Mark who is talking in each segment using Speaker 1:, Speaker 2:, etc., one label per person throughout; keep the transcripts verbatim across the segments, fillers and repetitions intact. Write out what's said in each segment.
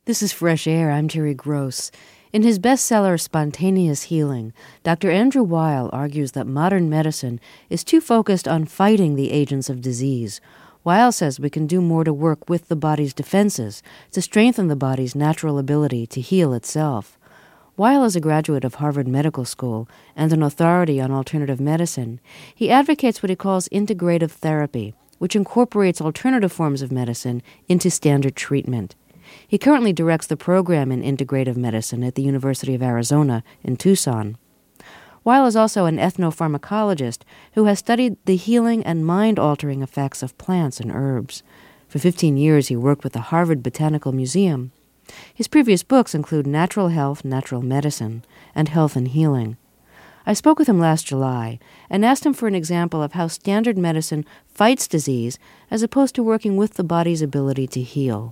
Speaker 1: This is Fresh Air. I'm Terry Gross. In his bestseller, Spontaneous Healing, Doctor Andrew Weil argues that modern medicine is too focused on fighting the agents of disease. Weil says we can do more to work with the body's defenses, to strengthen the body's natural ability to heal itself. Weil is a graduate of Harvard Medical School and an authority on alternative medicine. He advocates what he calls integrative therapy, which incorporates alternative forms of medicine into standard treatment. He currently directs the program in integrative medicine at the University of Arizona in Tucson. Weil is also an ethnopharmacologist who has studied the healing and mind-altering effects of plants and herbs. For fifteen years, he worked with the Harvard Botanical Museum. His previous books include Natural Health, Natural Medicine, and Health and Healing. I spoke with him last July and asked him for an example of how standard medicine fights disease as opposed to working with the body's ability to heal.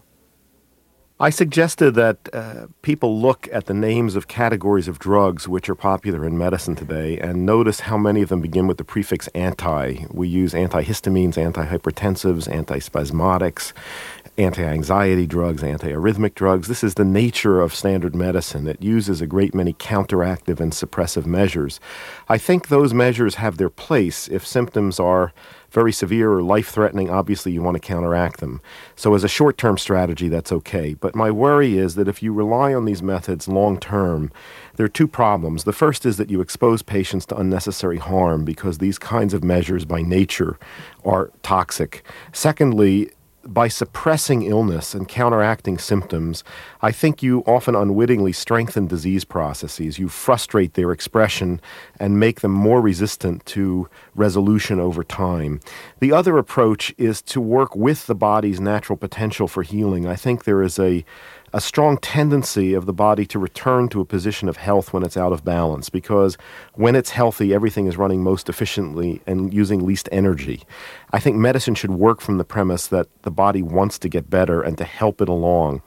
Speaker 2: I suggested that uh, people look at the names of categories of drugs which are popular in medicine today and notice how many of them begin with the prefix anti. We use antihistamines, antihypertensives, antispasmodics, anti-anxiety drugs, antiarrhythmic drugs. This is the nature of standard medicine. It uses a great many counteractive and suppressive measures. I think those measures have their place if symptoms are very severe or life-threatening. Obviously, you want to counteract them. So as a short-term strategy, that's okay. But my worry is that if you rely on these methods long-term, there are two problems. The first is that you expose patients to unnecessary harm because these kinds of measures by nature are toxic. Secondly, by suppressing illness and counteracting symptoms, I think you often unwittingly strengthen disease processes. You frustrate their expression and make them more resistant to resolution over time. The other approach is to work with the body's natural potential for healing. I think there is a a strong tendency of the body to return to a position of health when it's out of balance, because when it's healthy, everything is running most efficiently and using least energy. I think medicine should work from the premise that the body wants to get better and to help it along.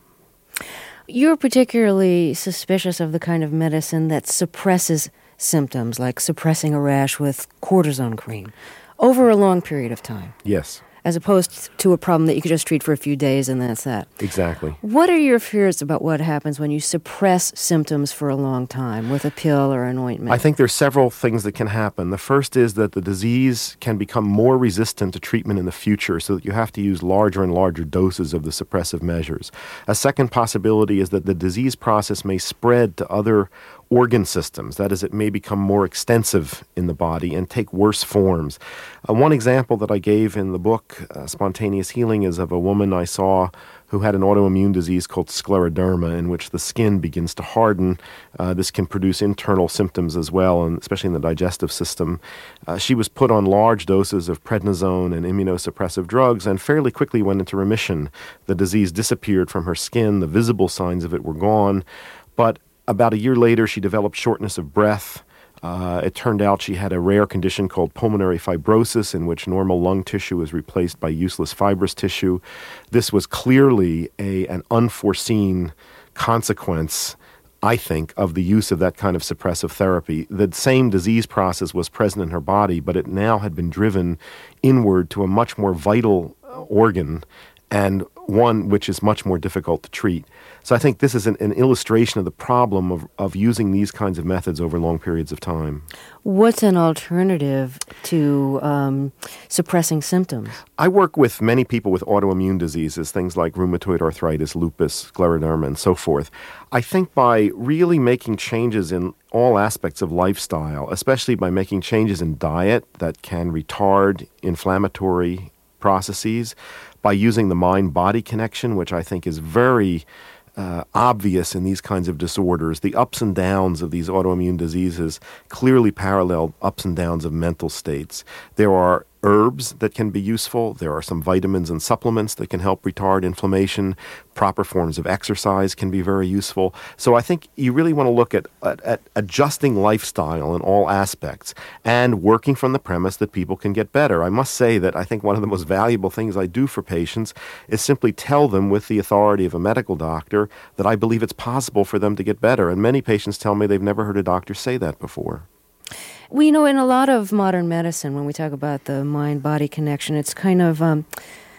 Speaker 1: You're particularly suspicious of the kind of medicine that suppresses symptoms, like suppressing a rash with cortisone cream, over a long period of time.
Speaker 2: Yes.
Speaker 1: As opposed to a problem that you could just treat for a few days and that's that.
Speaker 2: Exactly.
Speaker 1: What are your fears about what happens when you suppress symptoms for a long time with a pill or an ointment?
Speaker 2: I think there's several things that can happen. The first is that the disease can become more resistant to treatment in the future, so that you have to use larger and larger doses of the suppressive measures. A second possibility is that the disease process may spread to other organ systems. That is, it may become more extensive in the body and take worse forms. Uh, one example that I gave in the book, uh, Spontaneous Healing, is of a woman I saw who had an autoimmune disease called scleroderma, in which the skin begins to harden. Uh, this can produce internal symptoms as well, and especially in the digestive system. Uh, she was put on large doses of prednisone and immunosuppressive drugs and fairly quickly went into remission. The disease disappeared from her skin. The visible signs of it were gone. But about a year later, she developed shortness of breath. Uh, it turned out she had a rare condition called pulmonary fibrosis, in which normal lung tissue is replaced by useless fibrous tissue. This was clearly a, an unforeseen consequence, I think, of the use of that kind of suppressive therapy. The same disease process was present in her body, but it now had been driven inward to a much more vital organ, and one which is much more difficult to treat. So I think this is an, an illustration of the problem of, of using these kinds of methods over long periods of time.
Speaker 1: What's an alternative to um, suppressing symptoms?
Speaker 2: I work with many people with autoimmune diseases, things like rheumatoid arthritis, lupus, scleroderma, and so forth. I think by really making changes in all aspects of lifestyle, especially by making changes in diet that can retard inflammatory processes, by using the mind-body connection, which I think is very uh, obvious in these kinds of disorders. The ups and downs of these autoimmune diseases clearly parallel ups and downs of mental states. There are herbs that can be useful. There are some vitamins and supplements that can help retard inflammation. Proper forms of exercise can be very useful. So I think you really want to look at, at, at adjusting lifestyle in all aspects and working from the premise that people can get better. I must say that I think one of the most valuable things I do for patients is simply tell them with the authority of a medical doctor that I believe it's possible for them to get better. And many patients tell me they've never heard a doctor say that before.
Speaker 1: Well, you know, in a lot of modern medicine, when we talk about the mind-body connection, it's kind of um,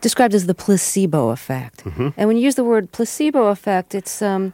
Speaker 1: described as the placebo effect.
Speaker 2: Mm-hmm.
Speaker 1: And when you use the word placebo effect, it's um,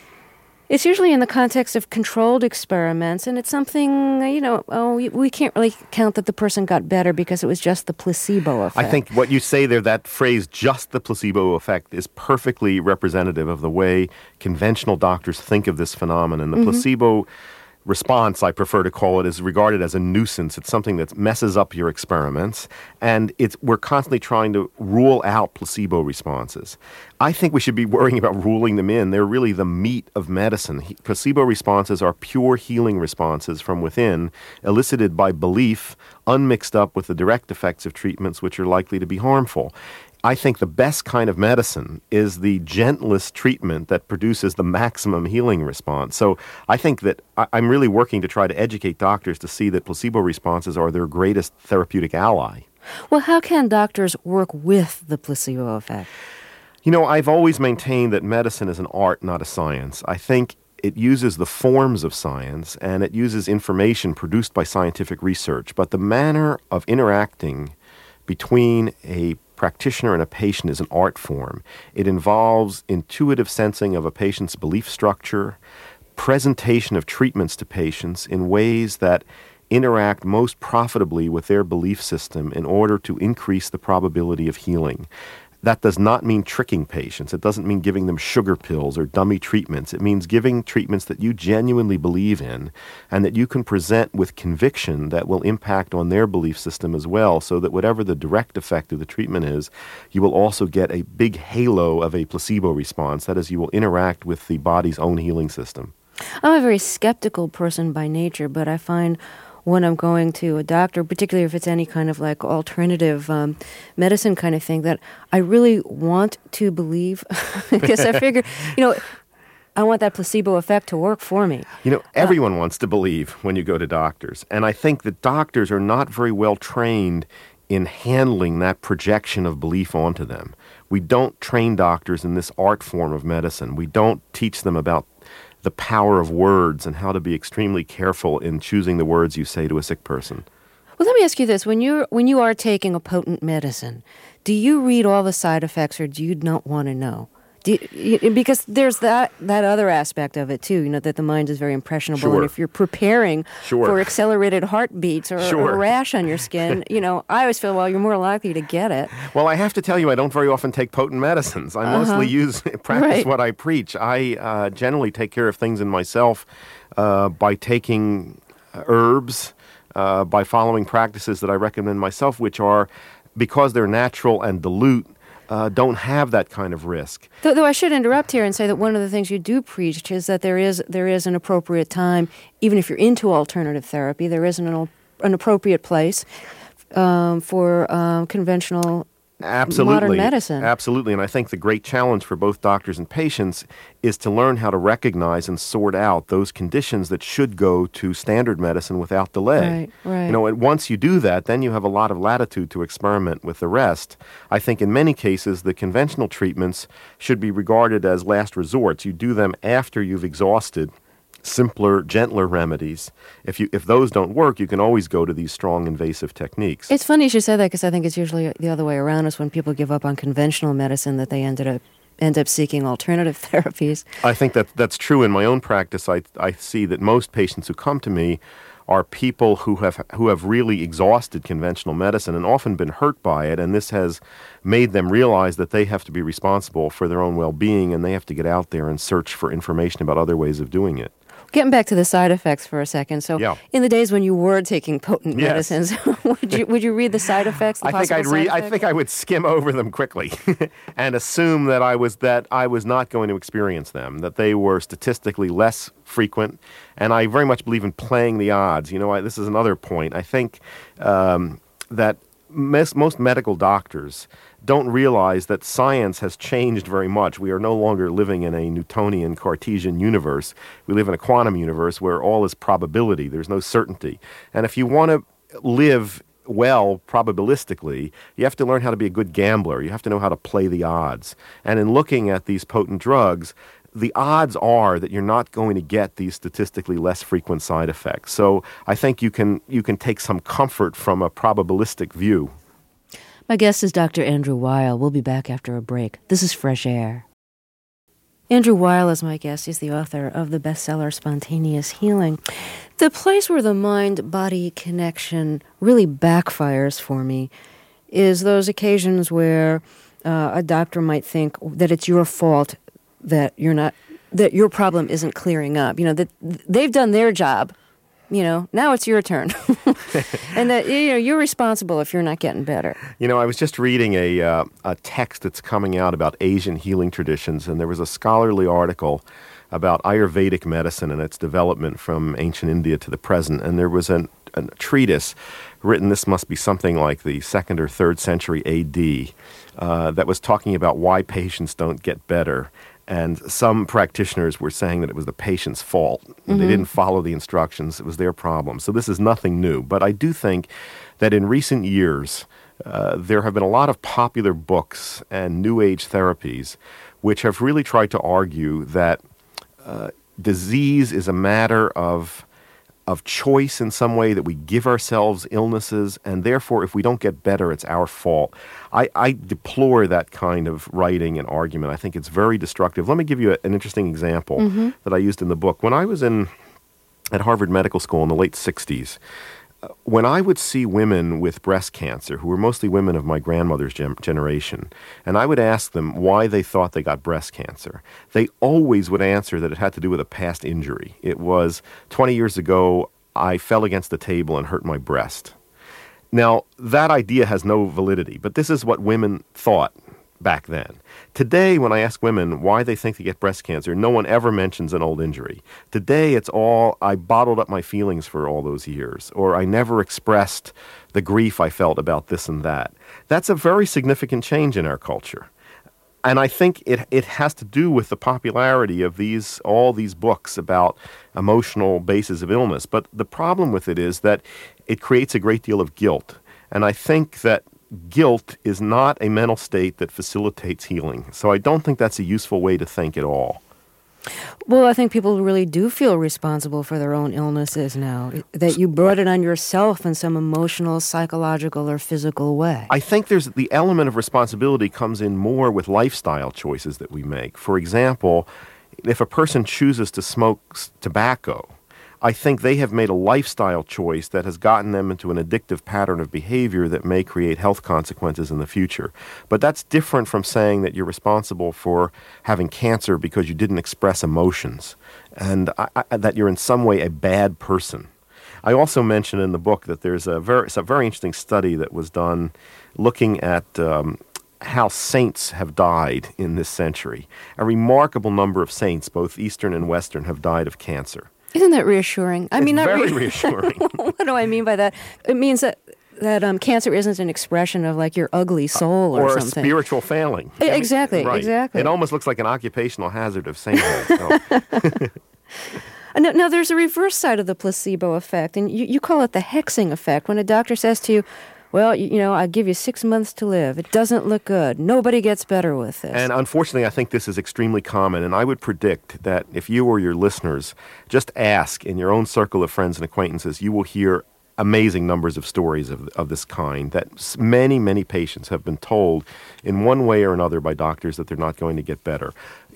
Speaker 1: it's usually in the context of controlled experiments, and it's something, you know, oh, we, we can't really count that the person got better because it was just the placebo effect.
Speaker 2: I think what you say there, that phrase, just the placebo effect, is perfectly representative of the way conventional doctors think of this phenomenon. The mm-hmm. placebo response, I prefer to call it, is regarded as a nuisance. It's something that messes up your experiments, and it's we're constantly trying to rule out placebo responses. I think we should be worrying about ruling them in. They're really the meat of medicine. He, placebo responses are pure healing responses from within, elicited by belief, unmixed up with the direct effects of treatments which are likely to be harmful. I think the best kind of medicine is the gentlest treatment that produces the maximum healing response. So I think that I, I'm really working to try to educate doctors to see that placebo responses are their greatest therapeutic ally.
Speaker 1: Well, how can doctors work with the placebo effect?
Speaker 2: You know, I've always maintained that medicine is an art, not a science. I think it uses the forms of science and it uses information produced by scientific research, but the manner of interacting between a practitioner and a patient is an art form. It involves intuitive sensing of a patient's belief structure, presentation of treatments to patients in ways that interact most profitably with their belief system in order to increase the probability of healing. That does not mean tricking patients. It doesn't mean giving them sugar pills or dummy treatments. It means giving treatments that you genuinely believe in and that you can present with conviction that will impact on their belief system as well, so that whatever the direct effect of the treatment is, you will also get a big halo of a placebo response. That is, you will interact with the body's own healing system.
Speaker 1: I'm a very skeptical person by nature, but I find when I'm going to a doctor, particularly if it's any kind of like alternative um, medicine kind of thing, that I really want to believe, because I figure, you know, I want that placebo effect to work for me.
Speaker 2: You know, everyone uh, wants to believe when you go to doctors. And I think that doctors are not very well trained in handling that projection of belief onto them. We don't train doctors in this art form of medicine. We don't teach them about the power of words and how to be extremely careful in choosing the words you say to a sick person.
Speaker 1: Well, let me ask you this. When you're when you are taking a potent medicine, do you read all the side effects or do you not want to know? Do you, because there's that, that other aspect of it, too, you know, that the mind is very impressionable.
Speaker 2: Sure.
Speaker 1: And if you're preparing
Speaker 2: sure.
Speaker 1: for accelerated heartbeats or,
Speaker 2: sure.
Speaker 1: or a rash on your skin, you know, I always feel, well, you're more likely to get it.
Speaker 2: Well, I have to tell you, I don't very often take potent medicines. I
Speaker 1: uh-huh.
Speaker 2: mostly use practice
Speaker 1: right.
Speaker 2: what I preach. I uh, generally take care of things in myself uh, by taking herbs, uh, by following practices that I recommend myself, which are, because they're natural and dilute, Uh, don't have that kind of risk.
Speaker 1: Though, though I should interrupt here and say that one of the things you do preach is that there is there is an appropriate time, even if you're into alternative therapy, there is an, an appropriate place um, for um, conventional
Speaker 2: Absolutely.
Speaker 1: modern medicine.
Speaker 2: Absolutely. And I think the great challenge for both doctors and patients is to learn how to recognize and sort out those conditions that should go to standard medicine without delay.
Speaker 1: Right, right.
Speaker 2: You know, and once you do that, then you have a lot of latitude to experiment with the rest. I think in many cases, the conventional treatments should be regarded as last resorts. You do them after you've exhausted simpler, gentler remedies. If you if those don't work, you can always go to these strong, invasive techniques.
Speaker 1: It's funny you should say that, because I think it's usually the other way around, is when people give up on conventional medicine that they ended up end up seeking alternative therapies.
Speaker 2: I think that that's true in my own practice. I I see that most patients who come to me are people who have who have really exhausted conventional medicine and often been hurt by it, and this has made them realize that they have to be responsible for their own well-being, and they have to get out there and search for information about other ways of doing it.
Speaker 1: Getting back to the side effects for a second. So,
Speaker 2: yeah.
Speaker 1: in the days when you were taking potent
Speaker 2: yes.
Speaker 1: medicines, would you would you read the side effects? The
Speaker 2: I think I'd read. I think I would skim over them quickly and assume that I was that I was not going to experience them. That they were statistically less frequent, and I very much believe in playing the odds. You know, I, this is another point. I think um, that mes- most medical doctors don't realize that science has changed very much. We are no longer living in a Newtonian Cartesian universe. We live in a quantum universe where all is probability. There's no certainty. And if you want to live well probabilistically, you have to learn how to be a good gambler. You have to know how to play the odds. And in looking at these potent drugs, the odds are that you're not going to get these statistically less frequent side effects. So I think you can you can take some comfort from a probabilistic view.
Speaker 1: My guest is Doctor Andrew Weil. We'll be back after a break. This is Fresh Air. Andrew Weil is my guest. He's the author of the bestseller Spontaneous Healing. The place where the mind-body connection really backfires for me is those occasions where uh, a doctor might think that it's your fault that you're not, that your problem isn't clearing up. You know, that they've done their job. You know, now it's your turn. And that, you know, you're responsible if you're not getting better.
Speaker 2: You know, I was just reading a uh, a text that's coming out about Asian healing traditions, and there was a scholarly article about Ayurvedic medicine and its development from ancient India to the present. And there was an, a treatise written, this must be something like the second or third century A D, uh, that was talking about why patients don't get better. And some practitioners were saying that it was the patient's fault. Mm-hmm. They didn't follow the instructions. It was their problem. So this is nothing new. But I do think that in recent years, uh, there have been a lot of popular books and New Age therapies which have really tried to argue that uh, disease is a matter of of choice in some way, that we give ourselves illnesses, and therefore if we don't get better, it's our fault. I, I deplore that kind of writing and argument. I think it's very destructive. Let me give you a, an interesting example mm-hmm. that I used in the book. When I was in at Harvard Medical School in the late sixties, uh, when I would see women with breast cancer, who were mostly women of my grandmother's gen- generation, and I would ask them why they thought they got breast cancer, they always would answer that it had to do with a past injury. It was twenty years ago, I fell against the table and hurt my breast. Now, that idea has no validity, but this is what women thought back then. Today, when I ask women why they think they get breast cancer, no one ever mentions an old injury. Today, it's all, I bottled up my feelings for all those years, or I never expressed the grief I felt about this and that. That's a very significant change in our culture. And I think it it has to do with the popularity of these all these books about emotional bases of illness. But the problem with it is that it creates a great deal of guilt. And I think that guilt is not a mental state that facilitates healing. So I don't think that's a useful way to think at all.
Speaker 1: Well, I think people really do feel responsible for their own illnesses now, that you brought it on yourself in some emotional, psychological, or physical way.
Speaker 2: I think there's the element of responsibility comes in more with lifestyle choices that we make. For example, if a person chooses to smoke tobacco, I think they have made a lifestyle choice that has gotten them into an addictive pattern of behavior that may create health consequences in the future. But that's different from saying that you're responsible for having cancer because you didn't express emotions and I, I, that you're in some way a bad person. I also mention in the book that there's a very, it's a very interesting study that was done looking at um, how saints have died in this century. A remarkable number of saints, both Eastern and Western, have died of cancer.
Speaker 1: Isn't that reassuring? I
Speaker 2: it's
Speaker 1: mean, not
Speaker 2: very
Speaker 1: re-
Speaker 2: reassuring.
Speaker 1: What do I mean by that? It means that that um, cancer isn't an expression of like your ugly soul or,
Speaker 2: or
Speaker 1: something.
Speaker 2: Or a spiritual failing.
Speaker 1: I- exactly,
Speaker 2: right.
Speaker 1: exactly.
Speaker 2: It almost looks like an occupational hazard of sainthood. So.
Speaker 1: Now, now, there's a reverse side of the placebo effect, and you, you call it the hexing effect. When a doctor says to you, well, you, you know, I give you six months to live. It doesn't look good. Nobody gets better with this.
Speaker 2: And unfortunately, I think this is extremely common. And I would predict that if you or your listeners just ask in your own circle of friends and acquaintances, you will hear amazing numbers of stories of, of this kind, that many, many patients have been told in one way or another by doctors that they're not going to get better.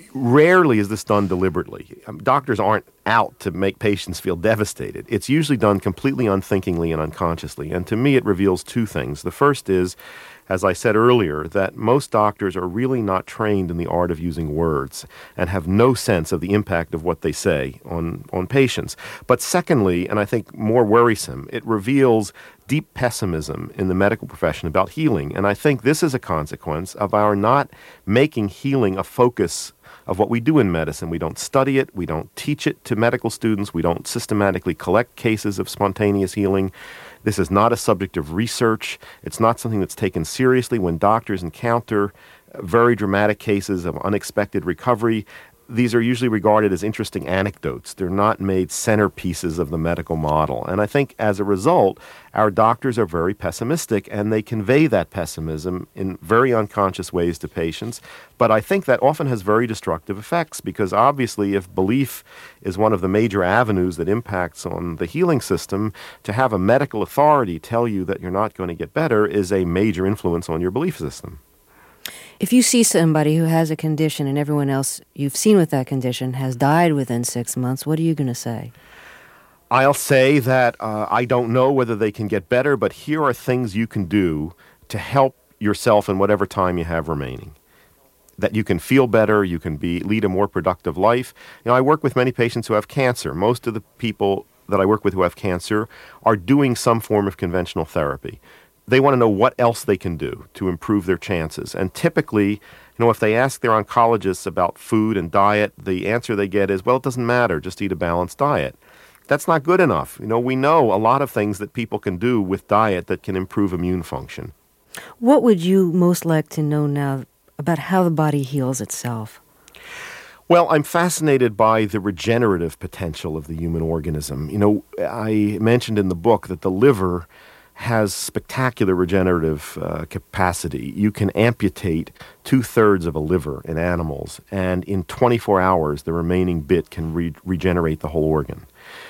Speaker 2: Rarely is this done deliberately. Um, doctors aren't out to make patients feel devastated. It's usually done completely unthinkingly and unconsciously. And to me, it reveals two things. The first is, as I said earlier, that most doctors are really not trained in the art of using words and have no sense of the impact of what they say on, on patients. But secondly, and I think more worrisome, it reveals deep pessimism in the medical profession about healing. And I think this is a consequence of our not making healing a focus of what we do in medicine. We don't study it. We don't teach it to medical students. We don't systematically collect cases of spontaneous healing. This is not a subject of research. It's not something that's taken seriously. When doctors encounter very dramatic cases of unexpected recovery, these are usually regarded as interesting anecdotes. They're not made centerpieces of the medical model. And I think as a result, our doctors are very pessimistic, and they convey that pessimism in very unconscious ways to patients. But I think that often has very destructive effects, because obviously if belief is one of the major avenues that impacts on the healing system, to have a medical authority tell you that you're not going to get better is a major influence on your belief system.
Speaker 1: If you see somebody who has a condition and everyone else you've seen with that condition has died within six months, what are you going to say?
Speaker 2: I'll say that uh, I don't know whether they can get better, but here are things you can do to help yourself in whatever time you have remaining. That you can feel better, you can be lead a more productive life. You know, I work with many patients who have cancer. Most of the people that I work with who have cancer are doing some form of conventional therapy. They want to know what else they can do to improve their chances. And typically, you know, if they ask their oncologists about food and diet, the answer they get is, well, it doesn't matter, just eat a balanced diet. That's not good enough. You know, we know a lot of things that people can do with diet that can improve immune function.
Speaker 1: What would you most like to know now about how the body heals itself?
Speaker 2: Well, I'm fascinated by the regenerative potential of the human organism. You know, I mentioned in the book that the liver has spectacular regenerative uh, capacity. You can amputate two-thirds of a liver in animals, and in twenty-four hours, the remaining bit can re- regenerate the whole organ.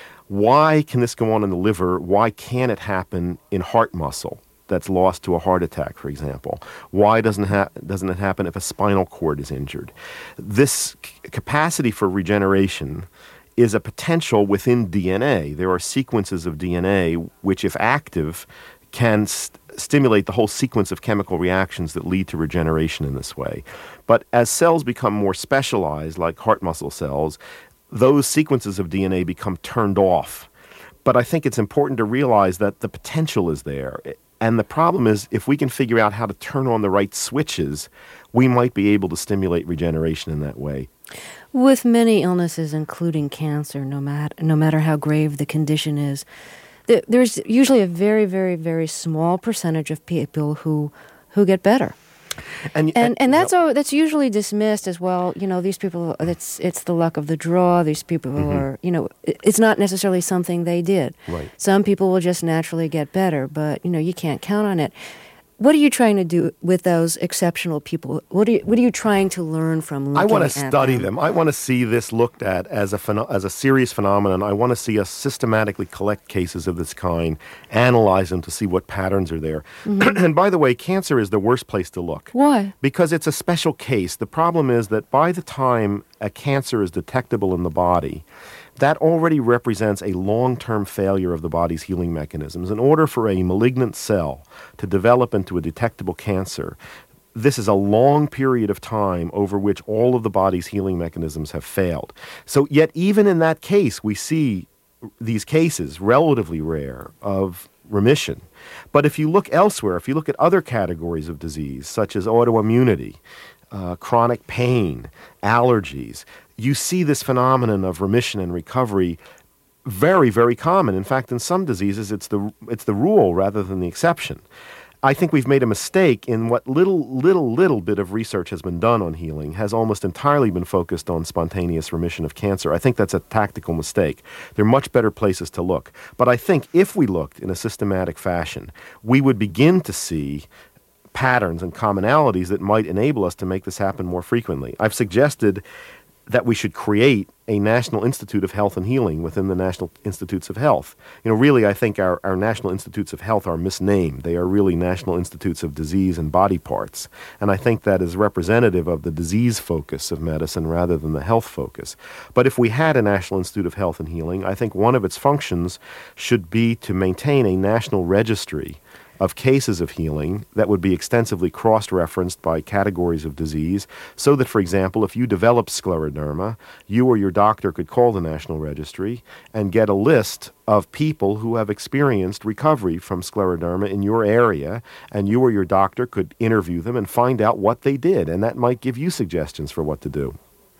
Speaker 2: Why can this go on in the liver? Why can't it happen in heart muscle that's lost to a heart attack, for example? Why doesn't, ha- doesn't it happen if a spinal cord is injured? This c- capacity for regeneration is a potential within D N A. There are sequences of D N A which, if active, can st- stimulate the whole sequence of chemical reactions that lead to regeneration in this way. But as cells become more specialized, like heart muscle cells, those sequences of D N A become turned off. But I think it's important to realize that the potential is there. And the problem is, if we can figure out how to turn on the right switches, we might be able to stimulate regeneration in that way.
Speaker 1: With many illnesses, including cancer, no matter no matter how grave the condition is, th- there's usually a very, very, very small percentage of people who who get better. And and, and that's yep. all, that's usually dismissed as, well, you know, these people, it's it's the luck of the draw. These people mm-hmm. are, you know, it's not necessarily something they did.
Speaker 2: Right.
Speaker 1: Some people will just naturally get better, but, you know, you can't count on it. What are you trying to do with those exceptional people? What are you, what are you trying to learn from looking at them?
Speaker 2: I want to study them. them. I want to see this looked at as a pheno- as a serious phenomenon. I want to see us systematically collect cases of this kind, analyze them to see what patterns are there. Mm-hmm. And by the way, cancer is the worst place to look.
Speaker 1: Why?
Speaker 2: Because it's a special case. The problem is that by the time a cancer is detectable in the body, that already represents a long-term failure of the body's healing mechanisms. In order for a malignant cell to develop into a detectable cancer, this is a long period of time over which all of the body's healing mechanisms have failed. So yet even in that case, we see these cases, relatively rare, of remission. But if you look elsewhere, if you look at other categories of disease, such as autoimmunity, uh, chronic pain, allergies, you see this phenomenon of remission and recovery very, very common. In fact, in some diseases, it's the it's the rule rather than the exception. I think we've made a mistake in what little, little, little bit of research has been done on healing has almost entirely been focused on spontaneous remission of cancer. I think that's a tactical mistake. There are much better places to look. But I think if we looked in a systematic fashion, we would begin to see patterns and commonalities that might enable us to make this happen more frequently. I've suggested that we should create a National Institute of Health and Healing within the National Institutes of Health. You know, really, I think our, our National Institutes of Health are misnamed. They are really National Institutes of Disease and Body Parts. And I think that is representative of the disease focus of medicine rather than the health focus. But if we had a National Institute of Health and Healing, I think one of its functions should be to maintain a national registry of cases of healing that would be extensively cross-referenced by categories of disease, so that, for example, if you develop scleroderma, you or your doctor could call the National Registry and get a list of people who have experienced recovery from scleroderma in your area, and you or your doctor could interview them and find out what they did, and that might give you suggestions for what to do.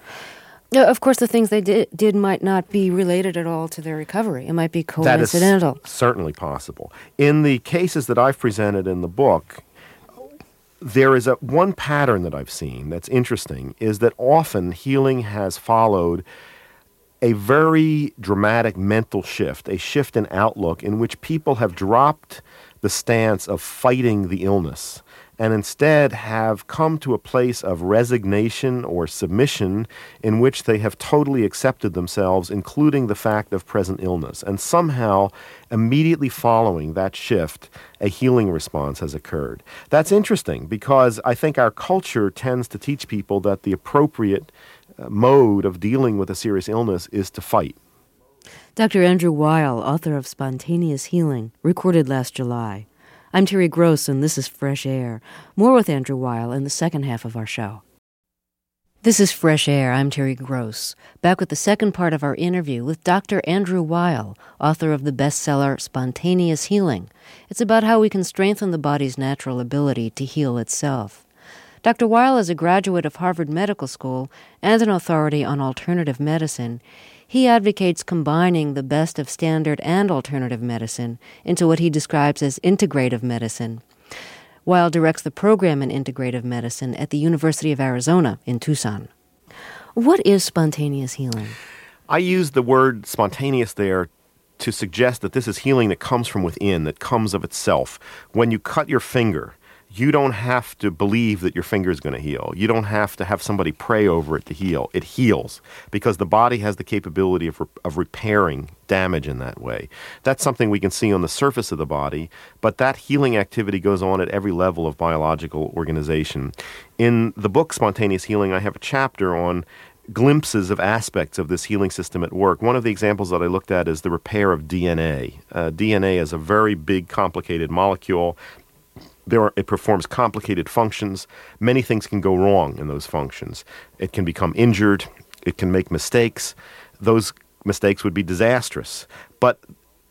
Speaker 1: No, of course, the things they did, did might not be related at all to their recovery. It might be coincidental.
Speaker 2: That is certainly possible. In the cases that I've presented in the book, there is a one pattern that I've seen that's interesting, is that often healing has followed a very dramatic mental shift, a shift in outlook in which people have dropped the stance of fighting the illness and instead have come to a place of resignation or submission in which they have totally accepted themselves, including the fact of present illness. And somehow, immediately following that shift, a healing response has occurred. That's interesting because I think our culture tends to teach people that the appropriate uh, mode of dealing with a serious illness is to fight.
Speaker 1: Doctor Andrew Weil, author of Spontaneous Healing, recorded last July. I'm Terry Gross, and this is Fresh Air. More with Andrew Weil in the second half of our show. This is Fresh Air. I'm Terry Gross, back with the second part of our interview with Doctor Andrew Weil, author of the bestseller Spontaneous Healing. It's about how we can strengthen the body's natural ability to heal itself. Doctor Weil is a graduate of Harvard Medical School and an authority on alternative medicine. He advocates combining the best of standard and alternative medicine into what he describes as integrative medicine. Weil directs the program in integrative medicine at the University of Arizona in Tucson. What is spontaneous healing?
Speaker 2: I use the word spontaneous there to suggest that this is healing that comes from within, that comes of itself. When you cut your finger, you don't have to believe that your finger is going to heal. You don't have to have somebody pray over it to heal. It heals because the body has the capability of, re- of repairing damage in that way. That's something we can see on the surface of the body, but that healing activity goes on at every level of biological organization. In the book Spontaneous Healing, I have a chapter on glimpses of aspects of this healing system at work. One of the examples that I looked at is the repair of D N A. Uh, D N A is a very big, complicated molecule. There are, it performs complicated functions. Many things can go wrong in those functions. It can become injured. It can make mistakes. Those mistakes would be disastrous. But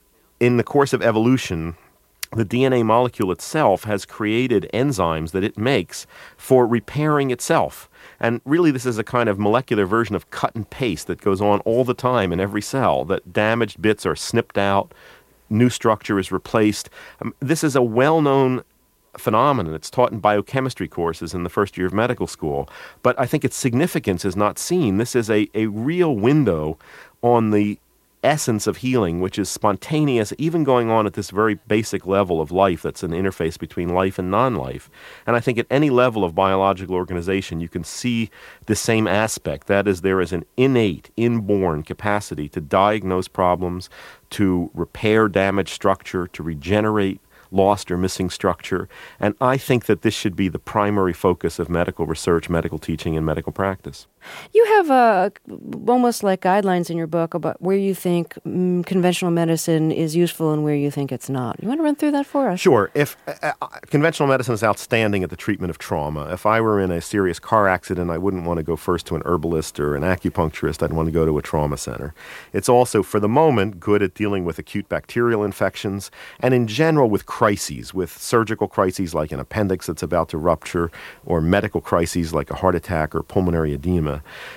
Speaker 2: in the course of evolution, the D N A molecule itself has created enzymes that it makes for repairing itself. And really, this is a kind of molecular version of cut and paste that goes on all the time in every cell, that damaged bits are snipped out, new structure is replaced. Um, this is a well-known phenomenon. It's taught in biochemistry courses in the first year of medical school. But I think its significance is not seen. This is a, a real window on the essence of healing, which is spontaneous, even going on at this very basic level of life that's an interface between life and non-life. And I think at any level of biological organization, you can see the same aspect. That is, there is an innate, inborn capacity to diagnose problems, to repair damaged structure, to regenerate lost or missing structure. And I think that this should be the primary focus of medical research, medical teaching, and medical practice.
Speaker 1: You have uh, almost like guidelines in your book about where you think mm, conventional medicine is useful and where you think it's not. You want to run through that for us?
Speaker 2: Sure. If uh, uh, conventional medicine is outstanding at the treatment of trauma. If I were in a serious car accident, I wouldn't want to go first to an herbalist or an acupuncturist. I'd want to go to a trauma center. It's also, for the moment, good at dealing with acute bacterial infections and in general with crises, with surgical crises like an appendix that's about to rupture or medical crises like a heart attack or pulmonary edema.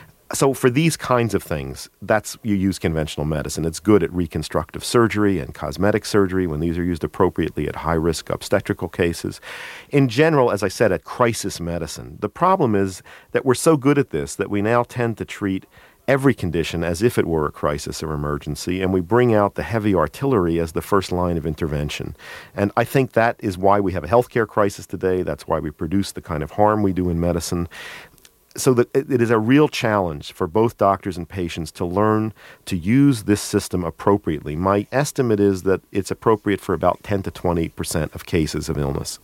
Speaker 2: So for these kinds of things, that's you use conventional medicine. It's good at reconstructive surgery and cosmetic surgery when these are used appropriately at high-risk obstetrical cases. In general, as I said, at crisis medicine. The problem is that we're so good at this that we now tend to treat every condition as if it were a crisis or emergency, and we bring out the heavy artillery as the first line of intervention. And I think that is why we have a healthcare crisis today. That's why we produce the kind of harm we do in medicine. So that it is a real challenge for both doctors and patients to learn to use this system appropriately. My estimate is that it's appropriate for about ten to twenty percent of cases of illness.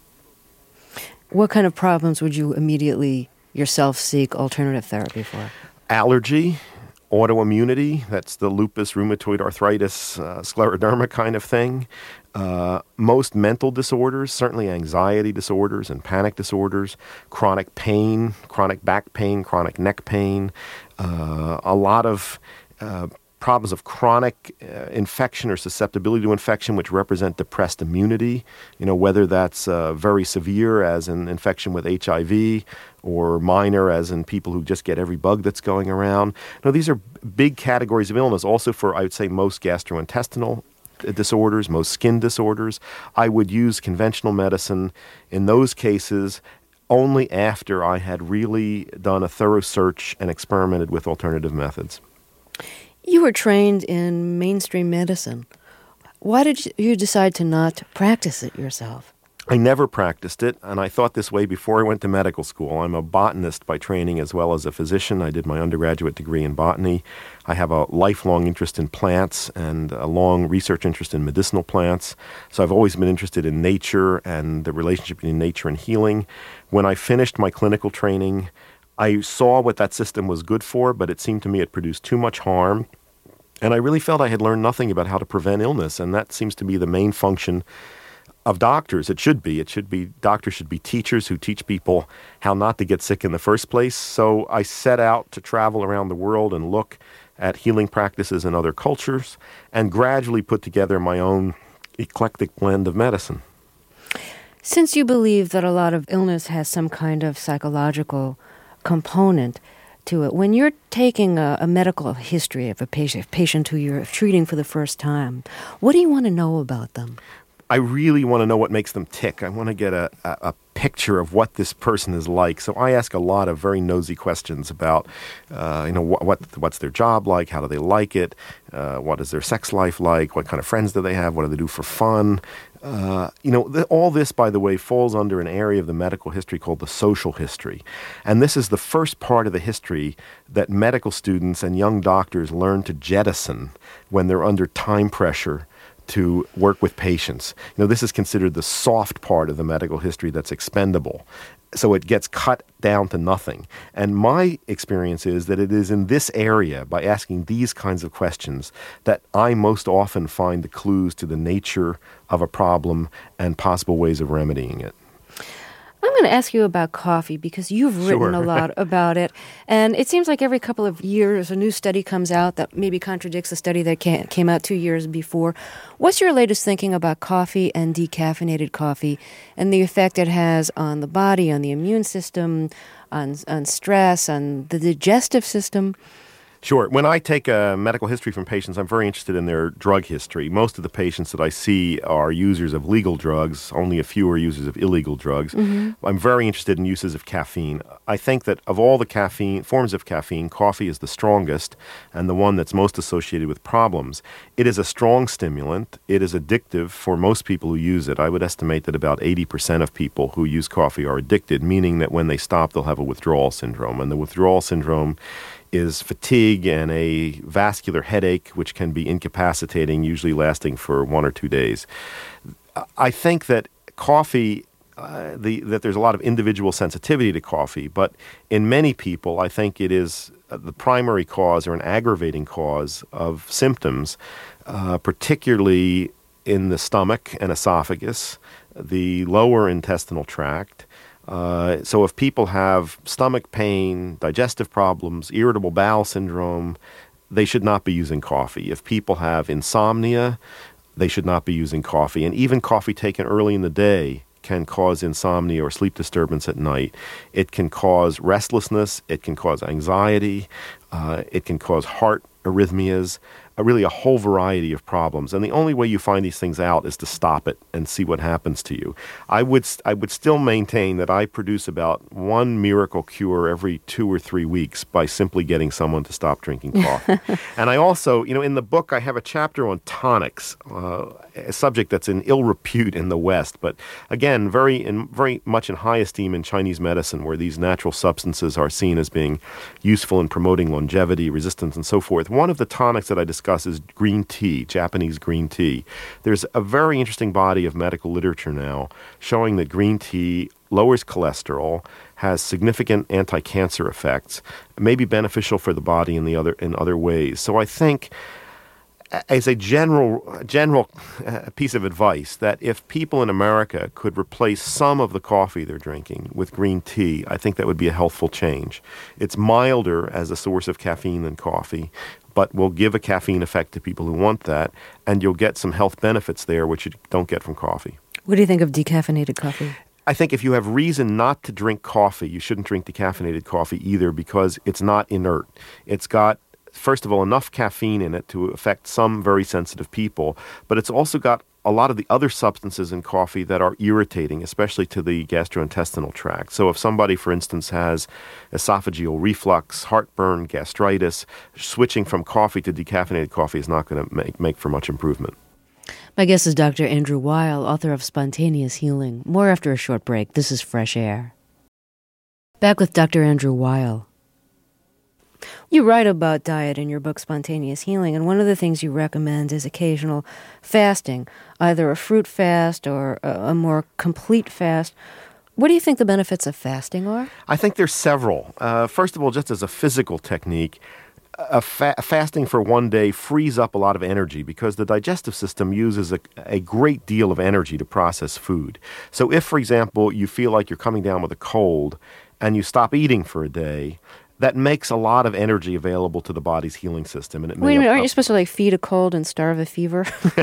Speaker 1: What kind of problems would you immediately yourself seek alternative therapy for?
Speaker 2: Allergy, autoimmunity, that's the lupus, rheumatoid arthritis, uh, scleroderma kind of thing. Uh, most mental disorders, certainly anxiety disorders and panic disorders, chronic pain, chronic back pain, chronic neck pain, uh, a lot of uh, problems of chronic uh, infection or susceptibility to infection, which represent depressed immunity, you know, whether that's uh, very severe as an infection with H I V or minor as in people who just get every bug that's going around. No, these are big categories of illness. Also for, I would say, most gastrointestinal disorders, most skin disorders. I would use conventional medicine in those cases only after I had really done a thorough search and experimented with alternative methods.
Speaker 1: You were trained in mainstream medicine. Why did you decide to not practice it yourself?
Speaker 2: I never practiced it, and I thought this way before I went to medical school. I'm a botanist by training as well as a physician. I did my undergraduate degree in botany. I have a lifelong interest in plants and a long research interest in medicinal plants. So I've always been interested in nature and the relationship between nature and healing. When I finished my clinical training, I saw what that system was good for, but it seemed to me it produced too much harm. And I really felt I had learned nothing about how to prevent illness, and that seems to be the main function of doctors. It should be. It should be, doctors should be teachers who teach people how not to get sick in the first place. So I set out to travel around the world and look at healing practices in other cultures and gradually put together my own eclectic blend of medicine.
Speaker 1: Since you believe that a lot of illness has some kind of psychological component to it, when you're taking a, a medical history of a patient, patient who you're treating for the first time, what do you want to know about them?
Speaker 2: I really want to know what makes them tick. I want to get a, a, a picture of what this person is like. So I ask a lot of very nosy questions about, uh, you know, what, what what's their job like? How do they like it? Uh, what is their sex life like? What kind of friends do they have? What do they do for fun? Uh, you know, th- all this, by the way, falls under an area of the medical history called the social history. And this is the first part of the history that medical students and young doctors learn to jettison when they're under time pressure to work with patients. You know, this is considered the soft part of the medical history that's expendable. So it gets cut down to nothing. And my experience is that it is in this area, by asking these kinds of questions, that I most often find the clues to the nature of a problem and possible ways of remedying it.
Speaker 1: I'm going to ask you about coffee because you've written
Speaker 2: Sure.
Speaker 1: a lot about it. And it seems like every couple of years a new study comes out that maybe contradicts the study that came out two years before. What's your latest thinking about coffee and decaffeinated coffee and the effect it has on the body, on the immune system, on, on stress, on the digestive system?
Speaker 2: Sure. When I take a medical history from patients, I'm very interested in their drug history. Most of the patients that I see are users of legal drugs. Only a few are users of illegal drugs. Mm-hmm. I'm very interested in uses of caffeine. I think that of all the caffeine forms of caffeine, coffee is the strongest and the one that's most associated with problems. It is a strong stimulant. It is addictive for most people who use it. I would estimate that about eighty percent of people who use coffee are addicted, meaning that when they stop, they'll have a withdrawal syndrome. And the withdrawal syndrome is fatigue and a vascular headache, which can be incapacitating, usually lasting for one or two days. I think that coffee, uh, the, that there's a lot of individual sensitivity to coffee, but in many people, I think it is the primary cause or an aggravating cause of symptoms, uh, particularly in the stomach and esophagus, the lower intestinal tract. Uh, so if people have stomach pain, digestive problems, irritable bowel syndrome, they should not be using coffee. If people have insomnia, they should not be using coffee. And even coffee taken early in the day can cause insomnia or sleep disturbance at night. It can cause restlessness. It can cause anxiety. Uh, it can cause heart arrhythmias, uh, really a whole variety of problems. And the only way you find these things out is to stop it and see what happens to you. I would I would still maintain that I produce about one miracle cure every two or three weeks by simply getting someone to stop drinking coffee. And I also, you know, in the book, I have a chapter on tonics, uh, a subject that's in ill repute in the West, but again, very in, very much in high esteem in Chinese medicine, where these natural substances are seen as being useful in promoting longevity, resistance, and so forth. One of the tonics that I discuss is green tea, Japanese green tea. There's a very interesting body of medical literature now showing that green tea lowers cholesterol, has significant anti-cancer effects, may be beneficial for the body in the other in other ways. So I think, as a general general piece of advice, that if people in America could replace some of the coffee they're drinking with green tea, I think that would be a healthful change. It's milder as a source of caffeine than coffee, but will give a caffeine effect to people who want that, and you'll get some health benefits there which you don't get from coffee.
Speaker 1: What do you think of decaffeinated coffee?
Speaker 2: I think if you have reason not to drink coffee, you shouldn't drink decaffeinated coffee either, because it's not inert. It's got, first of all, enough caffeine in it to affect some very sensitive people, but it's also got a lot of the other substances in coffee that are irritating, especially to the gastrointestinal tract. So if somebody, for instance, has esophageal reflux, heartburn, gastritis, switching from coffee to decaffeinated coffee is not going to make, make for much improvement.
Speaker 1: My guest is Doctor Andrew Weil, author of Spontaneous Healing. More after a short break. This is Fresh Air. Back with Doctor Andrew Weil. You write about diet in your book, Spontaneous Healing, and one of the things you recommend is occasional fasting, either a fruit fast or a, a more complete fast. What do you think the benefits of fasting are?
Speaker 2: I think there's several. Uh, first of all, just as a physical technique, A fa- fasting for one day frees up a lot of energy because the digestive system uses a, a great deal of energy to process food. So if, for example, you feel like you're coming down with a cold and you stop eating for a day, that makes a lot of energy available to the body's healing system. And it
Speaker 1: Wait a minute, aren't you supposed to like feed a cold and starve a fever?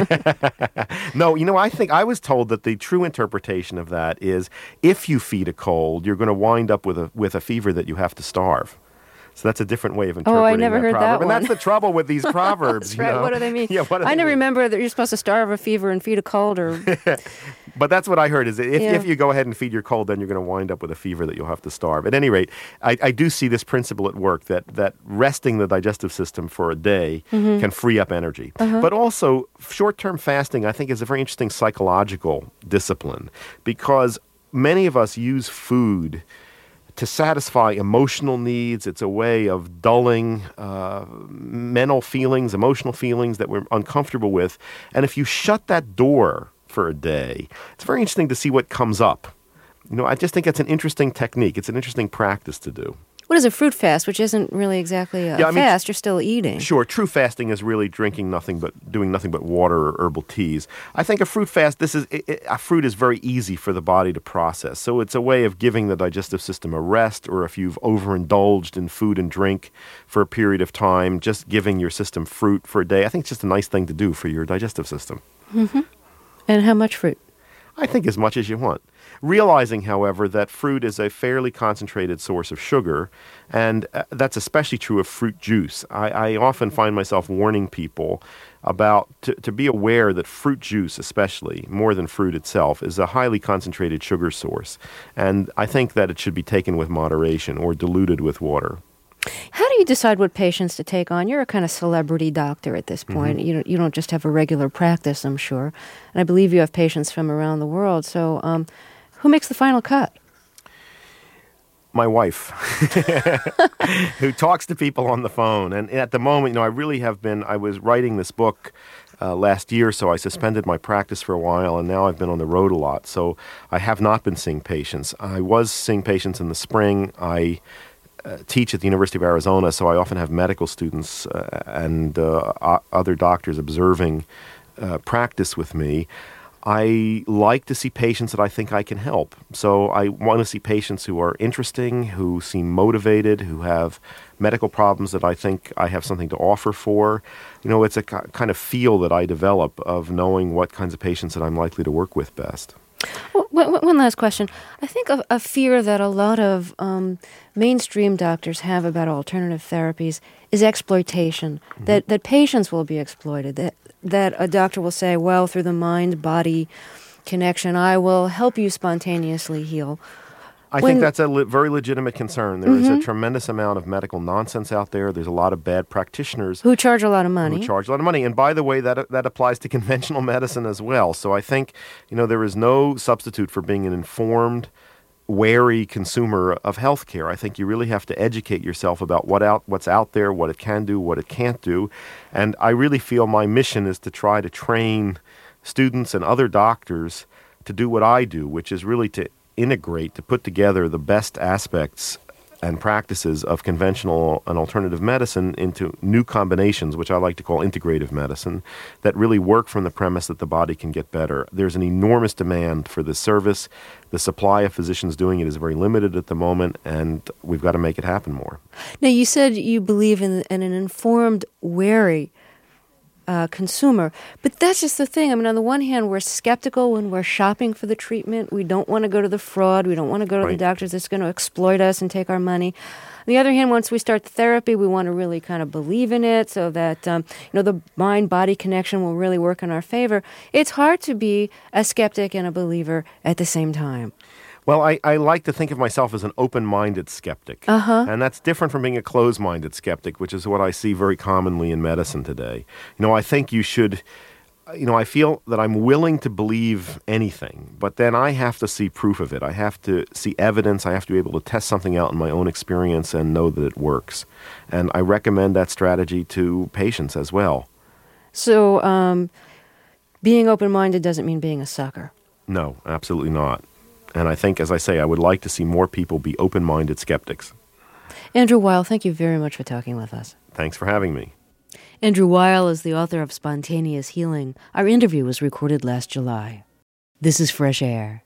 Speaker 2: No, you know, I think I was told that the true interpretation of that is if you feed a cold, you're going to wind up with a with a fever that you have to starve. So that's a different way of interpreting
Speaker 1: Oh, I never
Speaker 2: that
Speaker 1: heard
Speaker 2: proverb.
Speaker 1: that
Speaker 2: And
Speaker 1: one.
Speaker 2: that's the trouble with these proverbs.
Speaker 1: That's
Speaker 2: you
Speaker 1: right.
Speaker 2: know?
Speaker 1: What do they mean?
Speaker 2: Yeah, what do
Speaker 1: I
Speaker 2: they
Speaker 1: never
Speaker 2: mean?
Speaker 1: remember that you're supposed to starve a fever and feed a cold or...
Speaker 2: But that's what I heard, is that if,
Speaker 1: Yeah.
Speaker 2: if you go ahead and feed your cold, then you're going to wind up with a fever that you'll have to starve. At any rate, I, I do see this principle at work, that, that resting the digestive system for a day
Speaker 1: Mm-hmm.
Speaker 2: can free up energy.
Speaker 1: Uh-huh.
Speaker 2: But also, short-term fasting, I think, is a very interesting psychological discipline because many of us use food to satisfy emotional needs. It's a way of dulling uh, mental feelings, emotional feelings that we're uncomfortable with. And if you shut that door for a day, it's very interesting to see what comes up. You know, I just think it's an interesting technique. It's an interesting practice to do.
Speaker 1: What is a fruit fast, which isn't really exactly a
Speaker 2: Yeah, I mean,
Speaker 1: fast? You're still eating.
Speaker 2: Sure, true fasting is really drinking nothing but, doing nothing but water or herbal teas. I think a fruit fast, this is, it, it, a fruit is very easy for the body to process. So it's a way of giving the digestive system a rest, or if you've overindulged in food and drink for a period of time, just giving your system fruit for a day. I think it's just a nice thing to do for your digestive system.
Speaker 1: Mm-hmm. And how much fruit?
Speaker 2: I think as much as you want. Realizing, however, that fruit is a fairly concentrated source of sugar, and uh, that's especially true of fruit juice. I, I often find myself warning people about to, to be aware that fruit juice, especially, more than fruit itself, is a highly concentrated sugar source. And I think that it should be taken with moderation or diluted with water.
Speaker 1: How do you decide what patients to take on? You're a kind of celebrity doctor at this point.
Speaker 2: Mm-hmm.
Speaker 1: You don't, you don't just have a regular practice, I'm sure. And I believe you have patients from around the world. So um, who makes the final cut?
Speaker 2: My wife, who talks to people on the phone. And at the moment, you know, I really have been, I was writing this book uh, last year, so I suspended my practice for a while, and now I've been on the road a lot. So I have not been seeing patients. I was seeing patients in the spring. I uh, teach at the University of Arizona, so I often have medical students uh, and uh, o- other doctors observing uh, practice with me. I like to see patients that I think I can help. So I want to see patients who are interesting, who seem motivated, who have medical problems that I think I have something to offer for. You know, it's a ki- kind of feel that I develop of knowing what kinds of patients that I'm likely to work with best.
Speaker 1: Well, one one last question. I think a, a fear that a lot of um, mainstream doctors have about alternative therapies is exploitation, mm-hmm. that, that patients will be exploited, that, that a doctor will say, well, through the mind-body connection, I will help you spontaneously heal.
Speaker 2: I
Speaker 1: When,
Speaker 2: think that's a le- very legitimate concern. There
Speaker 1: mm-hmm.
Speaker 2: is a tremendous amount of medical nonsense out there. There's a lot of bad practitioners
Speaker 1: who charge a lot of money.
Speaker 2: Who charge a lot of money. And by the way, that that applies to conventional medicine as well. So I think, you know, there is no substitute for being an informed, wary consumer of healthcare. I think you really have to educate yourself about what out what's out there, what it can do, what it can't do. And I really feel my mission is to try to train students and other doctors to do what I do, which is really to integrate, to put together the best aspects and practices of conventional and alternative medicine into new combinations, which I like to call integrative medicine, that really work from the premise that the body can get better. There's an enormous demand for this service. The supply of physicians doing it is very limited at the moment, and we've got to make it happen more.
Speaker 1: Now, you said you believe in, in an informed, wary uh, consumer. But that's just the thing. I mean, on the one hand, we're skeptical when we're shopping for the treatment. We don't want to go to the fraud. We don't want to go to
Speaker 2: Right.
Speaker 1: the doctors that's going to exploit us and take our money. On the other hand, once we start the therapy, we want to really kind of believe in it so that, um, you know, the mind-body connection will really work in our favor. It's hard to be a skeptic and a believer at the same time.
Speaker 2: Well, I, I like to think of myself as an open-minded skeptic.
Speaker 1: Uh-huh.
Speaker 2: And that's different from being a closed-minded skeptic, which is what I see very commonly in medicine today. You know, I think you should, you know, I feel that I'm willing to believe anything, but then I have to see proof of it. I have to see evidence. I have to be able to test something out in my own experience and know that it works. And I recommend that strategy to patients as well.
Speaker 1: So um, being open-minded doesn't mean being a sucker.
Speaker 2: No, absolutely not. And I think, as I say, I would like to see more people be open-minded skeptics.
Speaker 1: Andrew Weil, thank you very much for talking with us.
Speaker 2: Thanks for having me.
Speaker 1: Andrew Weil is the author of Spontaneous Healing. Our interview was recorded last July. This is Fresh Air.